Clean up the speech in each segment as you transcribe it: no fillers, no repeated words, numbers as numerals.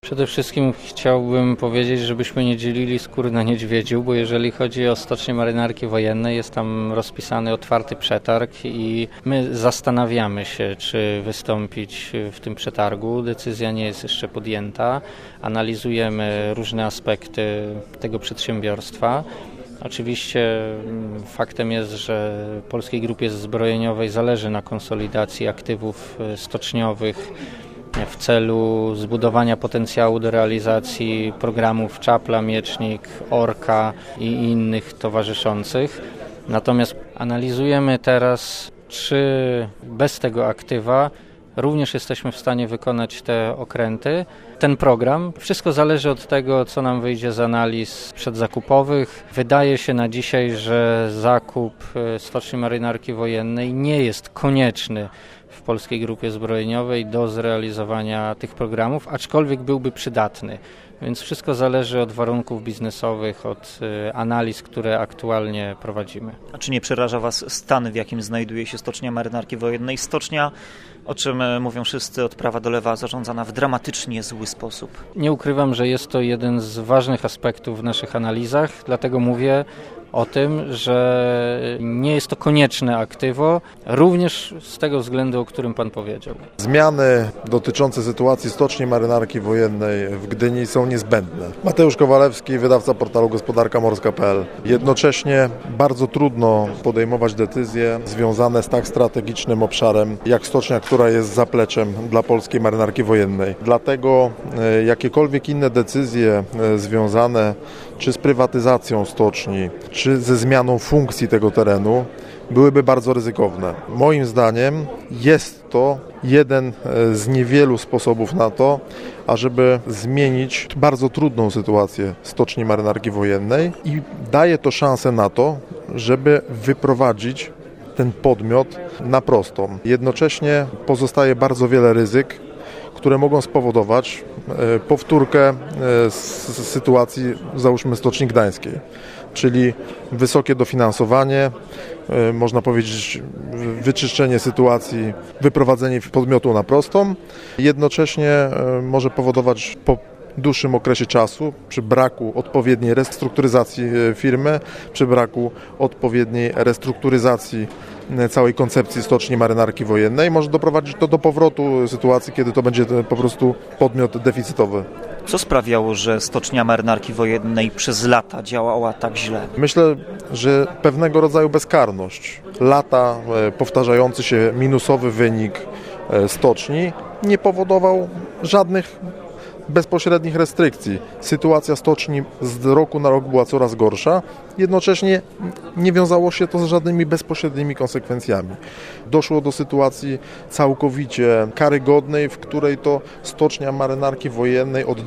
Przede wszystkim chciałbym powiedzieć, żebyśmy nie dzielili skóry na niedźwiedziu, bo jeżeli chodzi o Stocznię Marynarki Wojennej, jest tam rozpisany otwarty przetarg i my zastanawiamy się, czy wystąpić w tym przetargu. Decyzja nie jest jeszcze podjęta. Analizujemy różne aspekty tego przedsiębiorstwa. Oczywiście faktem jest, że Polskiej Grupie Zbrojeniowej zależy na konsolidacji aktywów stoczniowych w celu zbudowania potencjału do realizacji programów Czapla, Miecznik, Orka i innych towarzyszących. Natomiast analizujemy teraz, czy bez tego aktywa również jesteśmy w stanie wykonać te okręty. Ten program, wszystko zależy od tego, co nam wyjdzie z analiz przedzakupowych. Wydaje się na dzisiaj, że zakup Stoczni Marynarki Wojennej nie jest konieczny w Polskiej Grupie Zbrojeniowej do zrealizowania tych programów, aczkolwiek byłby przydatny. Więc wszystko zależy od warunków biznesowych, od analiz, które aktualnie prowadzimy. A czy nie przeraża Was stan, w jakim znajduje się Stocznia Marynarki Wojennej? Stocznia, o czym mówią wszyscy od prawa do lewa, zarządzana w dramatycznie zły sposób. Nie ukrywam, że jest to jeden z ważnych aspektów w naszych analizach, dlatego mówię o tym, że nie jest to konieczne aktywo, również z tego względu, o którym Pan powiedział. Zmiany dotyczące sytuacji Stoczni Marynarki Wojennej w Gdyni są niezbędne. Mateusz Kowalewski, wydawca portalu gospodarkamorska.pl. Jednocześnie bardzo trudno podejmować decyzje związane z tak strategicznym obszarem, jak stocznia, która jest zapleczem dla Polskiej Marynarki Wojennej. Dlatego jakiekolwiek inne decyzje związane czy z prywatyzacją stoczni, czy ze zmianą funkcji tego terenu byłyby bardzo ryzykowne. Moim zdaniem jest to jeden z niewielu sposobów na to, ażeby zmienić bardzo trudną sytuację Stoczni Marynarki Wojennej i daje to szansę na to, żeby wyprowadzić ten podmiot na prostą. Jednocześnie pozostaje bardzo wiele ryzyk, które mogą spowodować powtórkę z sytuacji, załóżmy, Stoczni Gdańskiej, czyli wysokie dofinansowanie, można powiedzieć wyczyszczenie sytuacji, wyprowadzenie podmiotu na prostą. Jednocześnie może powodować po dłuższym okresie czasu, przy braku odpowiedniej restrukturyzacji firmy, przy braku odpowiedniej restrukturyzacji całej koncepcji Stoczni Marynarki Wojennej, może doprowadzić to do powrotu sytuacji, kiedy to będzie po prostu podmiot deficytowy. Co sprawiało, że Stocznia Marynarki Wojennej przez lata działała tak źle? Myślę, że pewnego rodzaju bezkarność. Lata powtarzający się minusowy wynik stoczni nie powodował żadnych bezpośrednich restrykcji. Sytuacja stoczni z roku na rok była coraz gorsza, jednocześnie nie wiązało się to z żadnymi bezpośrednimi konsekwencjami. Doszło do sytuacji całkowicie karygodnej, w której to Stocznia Marynarki Wojennej od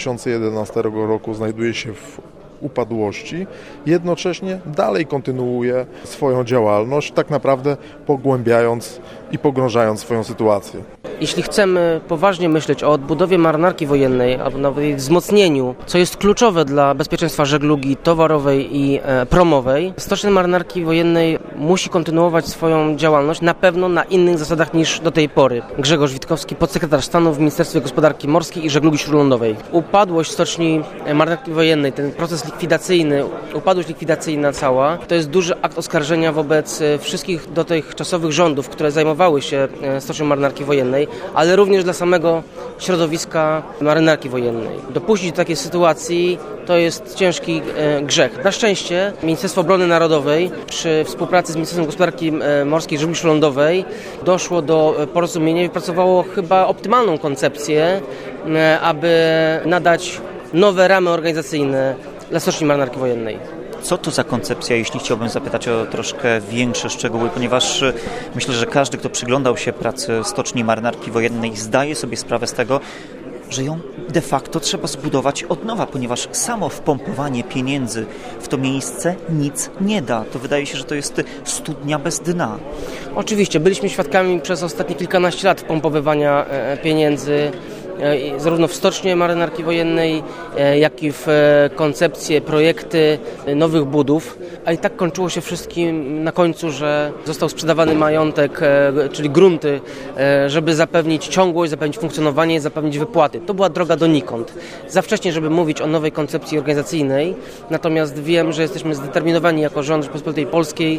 2011 roku znajduje się w upadłości, jednocześnie dalej kontynuuje swoją działalność, tak naprawdę pogłębiając i pogrążając swoją sytuację. Jeśli chcemy poważnie myśleć o odbudowie marynarki wojennej albo nawet jej wzmocnieniu, co jest kluczowe dla bezpieczeństwa żeglugi towarowej i promowej, Stocznia Marynarki Wojennej musi kontynuować swoją działalność na pewno na innych zasadach niż do tej pory. Grzegorz Witkowski, podsekretarz stanu w Ministerstwie Gospodarki Morskiej i Żeglugi Śródlądowej. Upadłość Stoczni Marynarki Wojennej, ten proces likwidacyjny, upadłość likwidacyjna cała, to jest duży akt oskarżenia wobec wszystkich dotychczasowych rządów, które zajmowały się Stocznią Marynarki Wojennej, ale również dla samego środowiska marynarki wojennej. Dopuścić do takiej sytuacji to jest ciężki grzech. Na szczęście Ministerstwo Obrony Narodowej przy współpracy z Ministerstwem Gospodarki Morskiej i Żeglugi Śródlądowej doszło do porozumienia i wypracowało chyba optymalną koncepcję, aby nadać nowe ramy organizacyjne dla Stoczni Marynarki Wojennej. Co to za koncepcja, jeśli chciałbym zapytać o troszkę większe szczegóły, ponieważ myślę, że każdy, kto przyglądał się pracy Stoczni Marynarki Wojennej, zdaje sobie sprawę z tego, że ją de facto trzeba zbudować od nowa, ponieważ samo wpompowanie pieniędzy w to miejsce nic nie da. To wydaje się, że to jest studnia bez dna. Oczywiście, byliśmy świadkami przez ostatnie kilkanaście lat wpompowywania pieniędzy zarówno w stocznie Marynarki Wojennej, jak i w koncepcje, projekty nowych budów, a i tak kończyło się wszystkim na końcu, że został sprzedawany majątek, czyli grunty, żeby zapewnić ciągłość, zapewnić funkcjonowanie, zapewnić wypłaty. To była droga donikąd. Za wcześnie, żeby mówić o nowej koncepcji organizacyjnej, natomiast wiem, że jesteśmy zdeterminowani jako rząd Rzeczypospolitej Polskiej,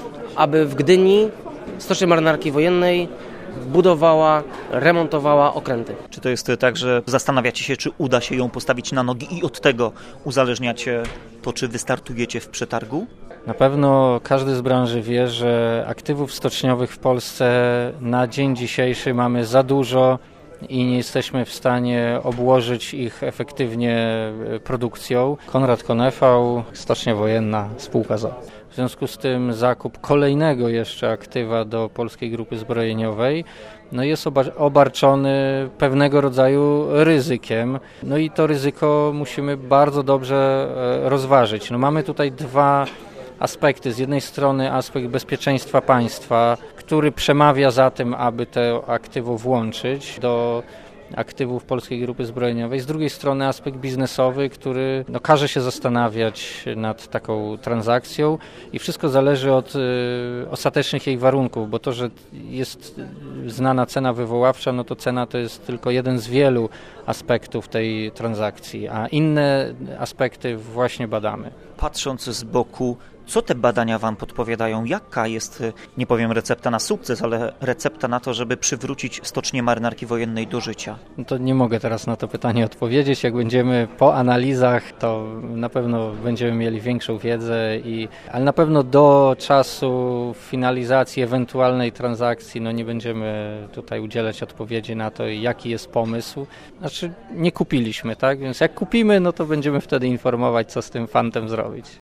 aby w Gdyni Stocznia Marynarki Wojennej budowała, remontowała okręty. Czy to jest tak, że zastanawiacie się, czy uda się ją postawić na nogi i od tego uzależniacie to, czy wystartujecie w przetargu? Na pewno każdy z branży wie, że aktywów stoczniowych w Polsce na dzień dzisiejszy mamy za dużo i nie jesteśmy w stanie obłożyć ich efektywnie produkcją. Konrad Konefał, Stocznia Wojenna, spółka z o.o. W związku z tym zakup kolejnego jeszcze aktywa do Polskiej Grupy Zbrojeniowej jest obarczony pewnego rodzaju ryzykiem. I to ryzyko musimy bardzo dobrze rozważyć. Mamy tutaj dwa aspekty. Z jednej strony aspekt bezpieczeństwa państwa, który przemawia za tym, aby to aktywo włączyć do aktywów Polskiej Grupy Zbrojeniowej. Z drugiej strony aspekt biznesowy, który każe się zastanawiać nad taką transakcją i wszystko zależy od ostatecznych jej warunków, bo to, że jest znana cena wywoławcza, to cena to jest tylko jeden z wielu aspektów tej transakcji, a inne aspekty właśnie badamy. Patrząc z boku, co te badania Wam podpowiadają? Jaka jest, nie powiem recepta na sukces, ale recepta na to, żeby przywrócić Stocznię Marynarki Wojennej do życia? To nie mogę teraz na to pytanie odpowiedzieć. Jak będziemy po analizach, to na pewno będziemy mieli większą wiedzę, ale na pewno do czasu finalizacji ewentualnej transakcji nie będziemy tutaj udzielać odpowiedzi na to, jaki jest pomysł. Znaczy nie kupiliśmy, tak? Więc jak kupimy, to będziemy wtedy informować, co z tym fantem zrobić.